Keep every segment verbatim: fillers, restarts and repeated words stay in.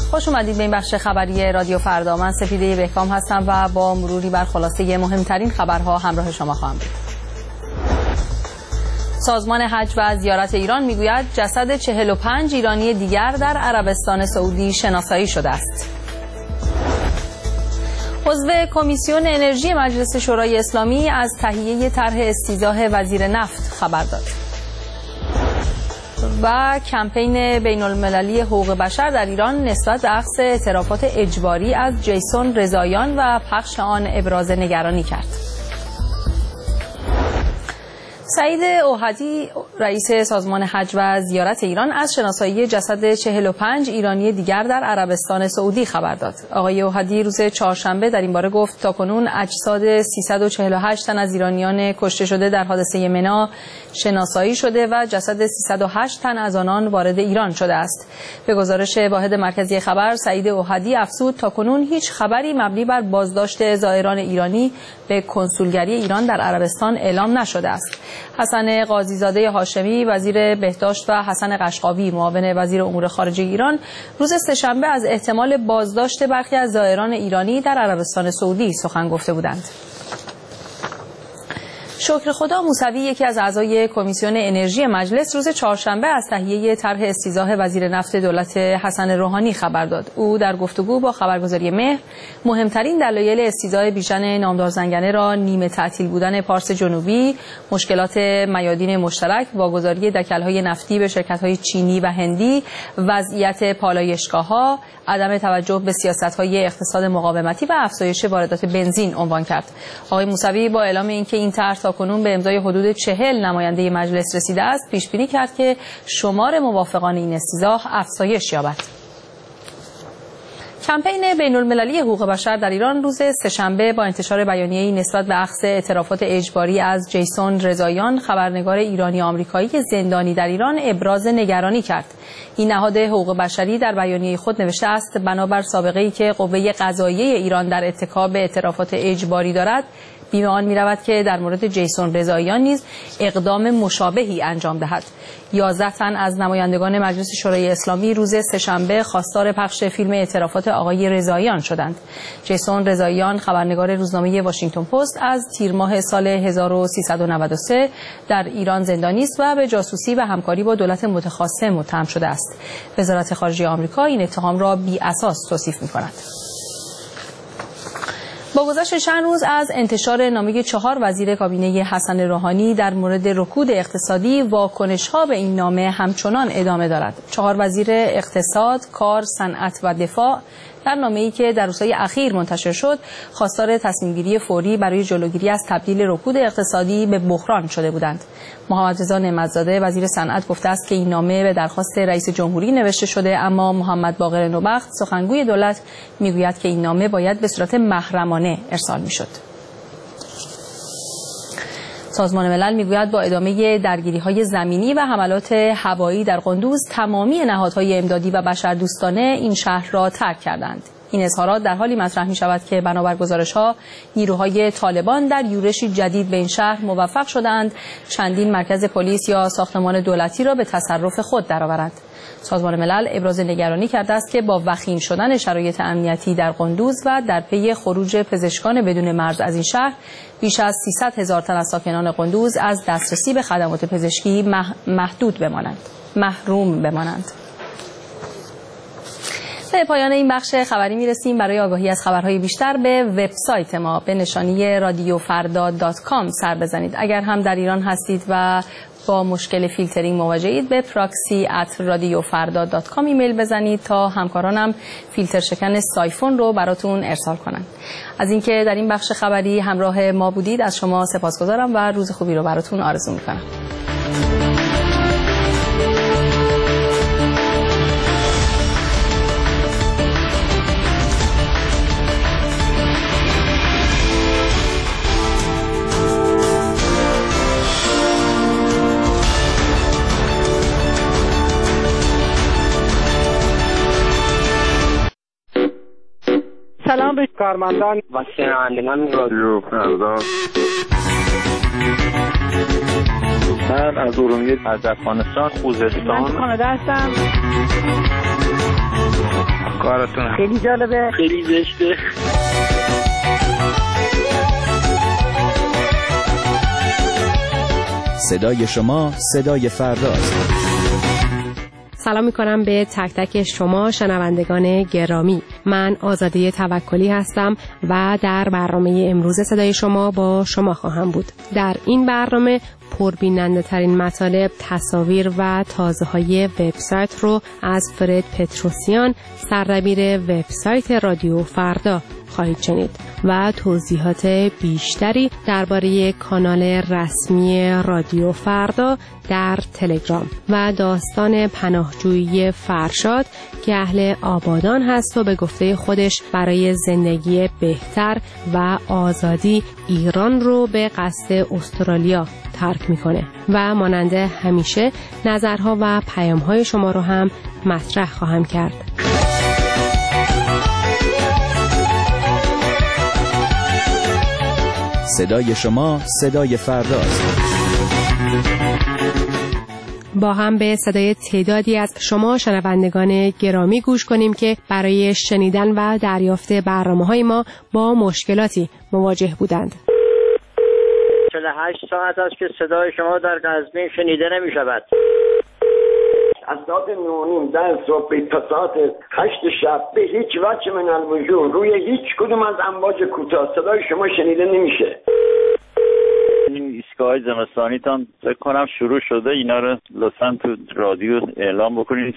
خوش اومدید به این بخش خبری رادیو فردا. من سپیده بهکام هستم و با مروری بر خلاصه مهمترین خبرها همراه شما خواهم بود. سازمان حج و زیارت ایران میگوید جسد چهل و پنج ایرانی دیگر در عربستان سعودی شناسایی شده است. عضو کمیسیون انرژی مجلس شورای اسلامی از تهیه طرح استیضاح وزیر نفت خبر داد. و کمپین بین المللی حقوق بشر در ایران نسبت به اخذ اعترافات اجباری از جیسون رضاییان و پخش آن ابراز نگرانی کرد. سعید اوحدی رئیس سازمان حج و زیارت ایران از شناسایی جسد چهل و پنج ایرانی دیگر در عربستان سعودی خبر داد. آقای اوحدی روز چهارشنبه در این باره گفت تاکنون اجساد سیصد و چهل و هشت تن از ایرانیان کشته شده در حادثه منی شناسایی شده و جسد سیصد و هشت تن از آنان وارد ایران شده است. به گزارش واحد مرکزی خبر، سعید اوحدی افزود تاکنون هیچ خبری مبنی بر بازداشت زائران ایرانی به کنسولگری ایران در عربستان اعلام نشده است. حسن قاضیزاده هاشمی وزیر بهداشت و حسن قشقاوی معاون وزیر امور خارجه ایران روز سه‌شنبه از احتمال بازداشت برخی از زائران ایرانی در عربستان سعودی سخن گفته بودند. شکر خدا موسوی، یکی از اعضای کمیسیون انرژی مجلس، روز چهارشنبه از تهیه طرح استیضاح وزیر نفت دولت حسن روحانی خبر داد. او در گفتگو با خبرگزاری مهر مهمترین دلایل استیضاح بیژن نامدار زنگنه را نیمه تعطیل بودن پارس جنوبی، مشکلات میادین مشترک، واگذاری دکل‌های نفتی به شرکت‌های چینی و هندی، وضعیت پالایشگاه‌ها، عدم توجه به سیاست‌های اقتصاد مقاومتی و افزایش واردات بنزین عنوان کرد. آقای موسوی با اعلام اینکه این طرح تاکنون به امضای حدود چهل نماینده مجلس رسیده است، پیش بینی کرد که شمار موافقان این استیضاح افزایش یابد. کمپین بین المللی حقوق بشر در ایران روز سه‌شنبه با انتشار بیانیه‌ای نسبت به اخذ اعترافات اجباری از جیسون رضاییان، خبرنگار ایرانی آمریکایی زندانی در ایران، ابراز نگرانی کرد. این نهاد حقوق بشری در بیانیه خود نوشته است بنابر سابقه‌ای که قوه قضاییه ایران در ارتکاب اعترافات اجباری دارد، بیم آن می‌رود که در مورد جیسون رضاییان نیز اقدام مشابهی انجام دهد. یازده تن از نمایندگان مجلس شورای اسلامی روز سه‌شنبه خواستار پخش فیلم اعترافات آقای رضاییان شدند. جیسون رضاییان، خبرنگار روزنامه واشنگتن پست، از تیر ماه سال هزار و سیصد و نود و سه در ایران زندانی است و به جاسوسی و همکاری با دولت متخاصم متهم شده است. وزارت خارجه آمریکا این اتهام را بی اساس توصیف می‌کند. با گذشت چند روز از انتشار نامه چهار وزیر کابینه حسن روحانی در مورد رکود اقتصادی، واکنش‌ها به این نامه همچنان ادامه دارد. چهار وزیر اقتصاد، کار، صنعت و دفاع در نامه‌ای که در روزهای اخیر منتشر شد، خواستار تصمیم‌گیری فوری برای جلوگیری از تبدیل رکود اقتصادی به بحران شده بودند. محمد رضا نعمت‌زاده وزیر صنعت گفته است که این نامه به درخواست رئیس جمهوری نوشته شده، اما محمد باقر نوبخت سخنگوی دولت میگوید که این نامه باید به صورت محرمانه ارسال میشد. سازمان ملل میگوید با ادامه درگیری‌های زمینی و حملات هوایی در قندوز، تمامی نهادهای امدادی و بشردوستانه این شهر را ترک کردند. این اظهارات در حالی مطرح می شود که بنابر گزارش‌ها نیروهای طالبان در یورشی جدید به این شهر موفق شدند چندین مرکز پلیس یا ساختمان دولتی را به تصرف خود درآورند. سازمان ملل ابراز نگرانی کرده است که با وخیم شدن شرایط امنیتی در قندوز و در پی خروج پزشکان بدون مرز از این شهر، بیش از سیصد هزار تن از ساکنان قندوز از دسترسی به خدمات پزشکی محدود بمانند، محروم بمانند. به پایان این بخش خبری میرسیم. برای آگاهی از خبرهای بیشتر به وبسایت ما به نشانی رادیو فردا دات کام سر بزنید. اگر هم در ایران هستید و با مشکل فیلترینگ مواجهید، به پراکسی ات رادیو فردا دات کام ایمیل بزنید تا همکارانم فیلتر شکن سایفون رو براتون ارسال کنند. از اینکه در این بخش خبری همراه ما بودید از شما سپاسگزارم و روز خوبی رو براتون آرزو میکنم. سلام به کارمندان و شنوندگان رادیو فردا. من از ارومیه، از افغانستان، خوزستان، من کانادا هستم. کارتون خیلی جالبه، خیلی زشته. صدای شما صدای فرداست. سلام میکنم به تک تک شما شنوندگان گرامی. من آزاده توکلی هستم و در برنامه امروز صدای شما با شما خواهم بود. در این برنامه پربیننده ترین مطالب، تصاویر و تازه های وبسایت رو از فرد پتروسیان، سردبیر وبسایت رادیو فردا خواهید شنید و توضیحات بیشتری درباره کانال رسمی رادیو فردا در تلگرام و داستان پناهجویی فرشاد که اهل آبادان هست و به گفته خودش برای زندگی بهتر و آزادی ایران رو به قصد استرالیا ترک میکنه و مانند همیشه نظرها و پیامهای شما رو هم مطرح خواهم کرد. صدای شما صدای فرداست. با هم به صدای تعدادی از شما شنوندگان گرامی گوش کنیم که برای شنیدن و دریافت برنامه‌های ما با مشکلاتی مواجه بودند. چهل و هشت ساعت است که صدای شما در قزوین شنیده نمی شود. از ساعت نونیم در صبح تا ساعت هشت شب به هیچ وجه من الوجود روی هیچ کدوم از امواج کوتاه صدای شما شنیده نمیشه. این ایستگاه زمستانیتان فکر کنم شروع شده، اینا رو لطفاً تو رادیو اعلام بکنید.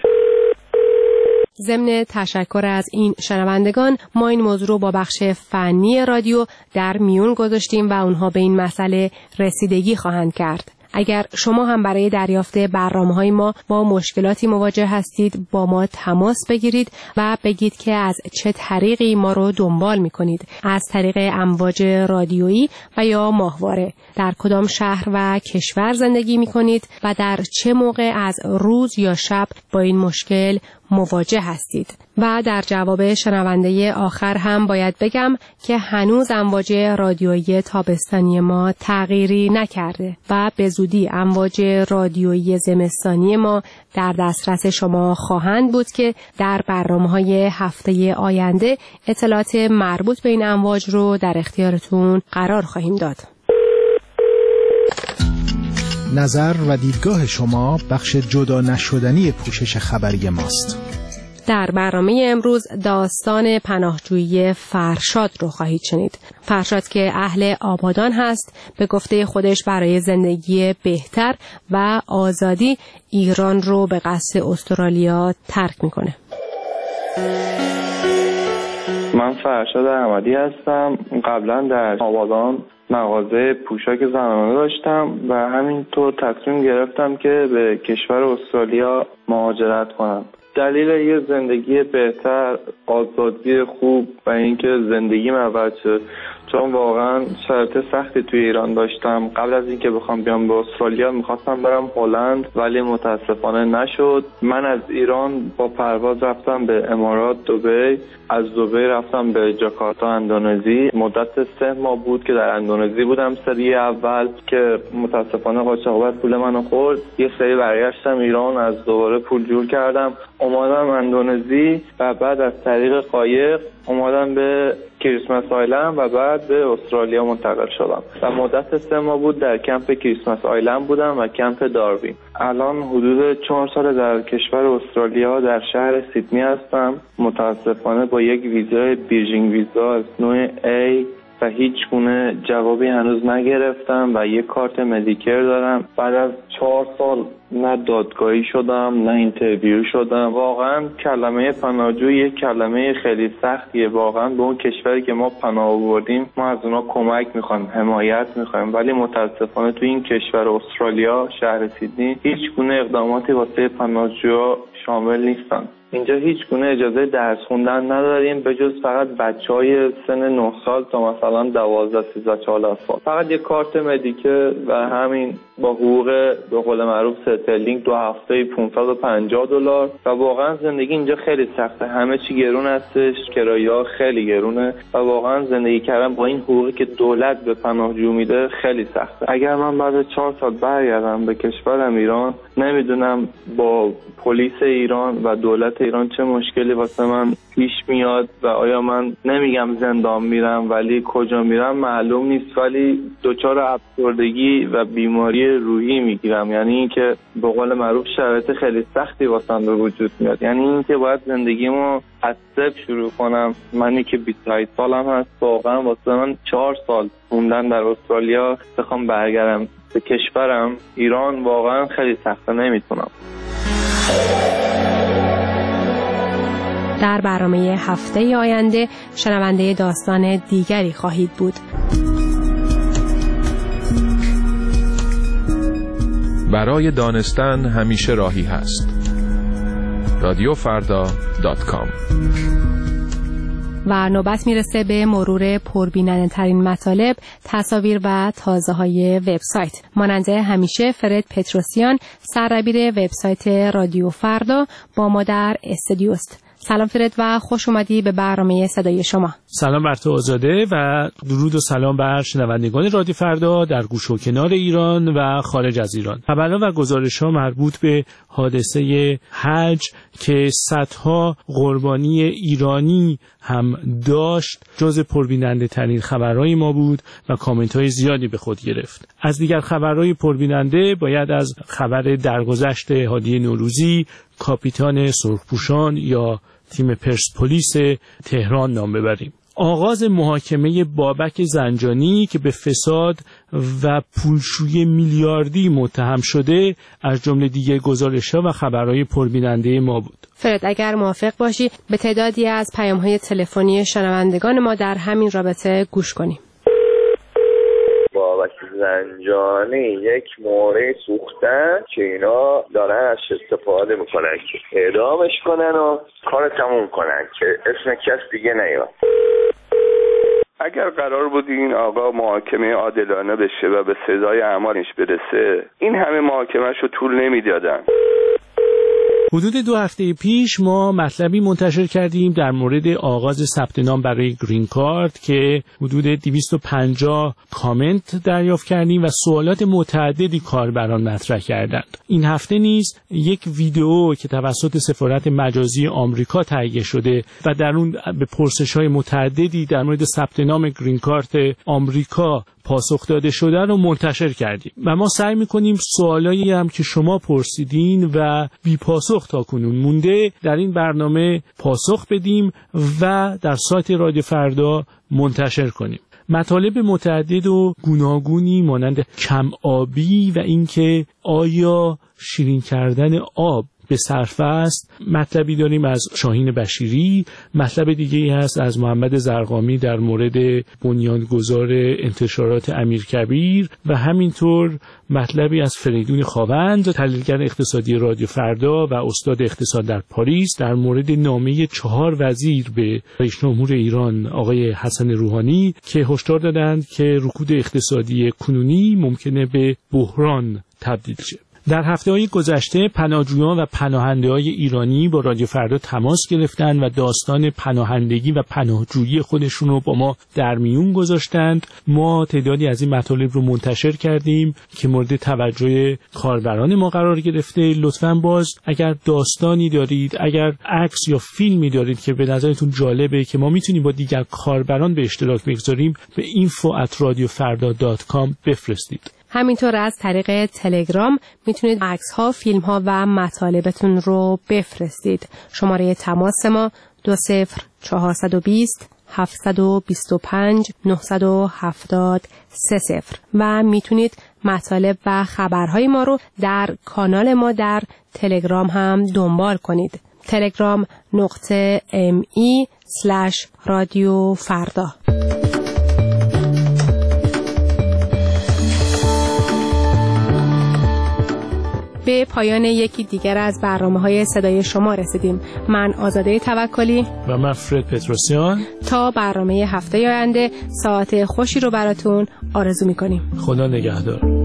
ضمن تشکر از این شنوندگان ما این موضوع رو با بخش فنی رادیو در میون گذاشتیم و اونها به این مسئله رسیدگی خواهند کرد. اگر شما هم برای دریافت برنامه‌های ما با مشکلاتی مواجه هستید با ما تماس بگیرید و بگید که از چه طریقی ما رو دنبال می‌کنید، از طریق امواج رادیویی و یا ماهواره، در کدام شهر و کشور زندگی می‌کنید و در چه موقع از روز یا شب با این مشکل مواجه هستید. و در جواب شنونده آخر هم باید بگم که هنوز امواج رادیویی تابستانی ما تغییری نکرده و به زودی امواج رادیویی زمستانی ما در دسترس شما خواهند بود که در برنامه‌های هفته آینده اطلاعات مربوط به این امواج رو در اختیارتون قرار خواهیم داد. نظر و دیدگاه شما بخش جدا نشدنی پوشش خبری ماست. در برنامه امروز داستان پناهجویی فرشاد رو خواهید شنید. فرشاد که اهل آبادان هست به گفته خودش برای زندگی بهتر و آزادی ایران رو به قصد استرالیا ترک میکنه. من فرشاد احمدی هستم. قبلا در آبادان مغازه پوشاک زنانه داشتم و همینطور تصمیم گرفتم که به کشور استرالیا مهاجرت کنم. دلیل یه زندگی بهتر، آزادی خوب و اینکه زندگیم عوض شد، چون واقعا شرایط سختی توی ایران داشتم. قبل از اینکه بخوام بیام به استرالیا میخواستم برم هلند ولی متاسفانه نشد. من از ایران با پرواز رفتم به امارات دبی، از دبی رفتم به جاکارتا اندونزی. مدت سه ماه بود که در اندونزی بودم سری اول که متاسفانه قاچاقبر پول منو خورد. یه سری برگشتم ایران، از دوباره پول جور کردم اومدم اندونزی و بعد از طریق قایق اومدم به کریسمس آیلند و بعد به استرالیا منتقل شدم و مدت سه ماه بود در کمپ کریسمس آیلند بودم و کمپ داروین. الان حدود چهار سال در کشور استرالیا در شهر سیدنی هستم. متاسفانه با یک ویزای بیرجینگ ویزا از نوع A و هیچ گونه جوابی هنوز نگرفتم و یک کارت مدیکر دارم. بعد از چهار سال نه دادگاهی شدم نه اینترویو شدم. واقعا کلمه پناهجو یک کلمه خیلی سختیه. واقعا به اون کشوری که ما پناه آوردیم ما از اونا کمک میخوایم، حمایت میخوایم، ولی متاسفانه تو این کشور استرالیا شهر سیدنی هیچ گونه اقداماتی واسه پناهجوها شامل نیستن. اینجا هیچ گونه اجازه درس خوندن نداریم به جز فقط بچهای سن نه سال تا مثلا دوازده سیزده چهارده سال. فقط یک کارت مدیکه و همین با حقوق به قول معروف ستلینگ دو هفته پانصد و پنجاه دلار و واقعا زندگی اینجا خیلی سخته. همه چی گرون هستش، کرایه‌ها خیلی گرونه و واقعا زندگی کردن با این حقوقی که دولت به پناهجو میده خیلی سخته. اگر من بعد چهار سال برگردم به کشورم ایران، نمیدونم با پلیس ایران و دولت ایران چه مشکلی واسه من پیش میاد و آیا من نمیگم زندان میرم ولی کجا میرم معلوم نیست، ولی دچار افسردگی و بیماری روحی میگیرم. یعنی اینکه به قول معروف شرایط خیلی سختی واسم به وجود میاد. یعنی اینکه باید زندگیمو از صفر شروع کنم. منی که بیست و هشت سالم هست، واقعا واسه من چهار سال موندن در استرالیا بخوام برگردم به کشورم ایران واقعا خیلی سخته، نمیتونم. در برنامه هفته آینده شنونده داستان دیگری خواهید بود. برای دانستن همیشه راهی هست. رادیو فردا دات کام. و نوبت میرسه به مرور پربیننده ترین مطالب، تصاویر و تازه های وبسایت. ماننده همیشه فرد پتروسیان، سرربیر وبسایت رادیو فردا با ما در استودیوست. سلام فرد و خوش اومدی به برنامه صدای شما. سلام بر تو آزاده و درود و سلام بر شنوندگان رادیو فردا در گوش و کنار ایران و خارج از ایران. خبرها و گزارش‌ها مربوط به حادثه حج که صدها قربانی ایرانی هم داشت جز پربیننده ترین خبرهای ما بود و کامنت های زیادی به خود گرفت. از دیگر خبرهای پربیننده باید از خبر درگذشت هادی نوروزی، کاپیتان سرخپوشان یا تیم پرسپولیس تهران نام ببریم. آغاز محاکمه بابک زنجانی که به فساد و پولشویی میلیاردی متهم شده از جمله دیگر گزارش‌ها و خبرهای پربیننده ما بود. فرد اگر موافق باشی به تعدادی از پیام‌های تلفنی شنوندگان ما در همین رابطه گوش کنیم. بابک زنجانی یک مورد سوختن که اینا دارن از استفاده میکنن که اعدامش کنن و کار تموم کنن که اسم کس دیگه نیاد. اگر قرار بود این آقا محاکمه عادلانه بشه و به سزای اعمالش برسه، این همه محاکمه‌شو رو طول نمیدادن. حدود دو هفته پیش ما مطلبی منتشر کردیم در مورد آغاز ثبت نام برای گرین کارت که حدود دویست و پنجاه کامنت دریافت کردیم و سوالات متعددی کاربران مطرح کردند. این هفته نیز یک ویدیو که توسط سفارت مجازی آمریکا تهیه شده و در اون به پرسش‌های متعددی در مورد ثبت نام گرین کارت آمریکا پاسخ داده شده رو منتشر کردیم و ما سعی می‌کنیم سوالایی هم که شما پرسیدین و بی پاسخ تا کنون مونده در این برنامه پاسخ بدیم و در سایت رادیو فردا منتشر کنیم. مطالب متعدد و گوناگونی مانند کم آبی و اینکه آیا شیرین کردن آب به صرفه است، مطلبی داریم از شاهین بشیری، مطلب دیگه‌ای هست از محمد زرقامی در مورد بنیانگذار انتشارات امیرکبیر و همینطور مطلبی از فریدون خاوند، تحلیلگر اقتصادی رادیو فردا و استاد اقتصاد در پاریس در مورد نامه چهار وزیر به رئیس جمهور ایران آقای حسن روحانی که هشدار دادند که رکود اقتصادی کنونی ممکنه به بحران تبدیل شه. در هفته‌های گذشته پناهجویان و پناهنده‌های ایرانی با رادیو فردا تماس گرفتند و داستان پناهندگی و پناهجویی خودشون رو با ما در میون گذاشتند. ما تعدادی از این مطالب رو منتشر کردیم که مورد توجه کاربران ما قرار گرفته. لطفاً باز اگر داستانی دارید، اگر عکس یا فیلمی دارید که به نظرتون جالبه که ما میتونیم با دیگر کاربران به اشتراک بگذاریم، به اینفو ات رادیو فردا دات کام بفرستید. همینطور از طریق تلگرام میتونید عکس ها، فیلم ها و مطالبتون رو بفرستید. شماره تماس ما دو صفر چهارصد و بیست هفتصد و بیست و پنج نهصد و هفتاد سه صفر و میتونید مطالب و خبرهای ما رو در کانال ما در تلگرام هم دنبال کنید. تلگرام نقطه ام ای سلش رادیو فردا. به پایان یکی دیگر از برنامه‌های صدای شما رسیدیم. من آزاده توکلی و من فرد پتروسیان تا برنامه هفته آینده ساعت خوشی رو براتون آرزو می‌کنیم. خدا نگهدار.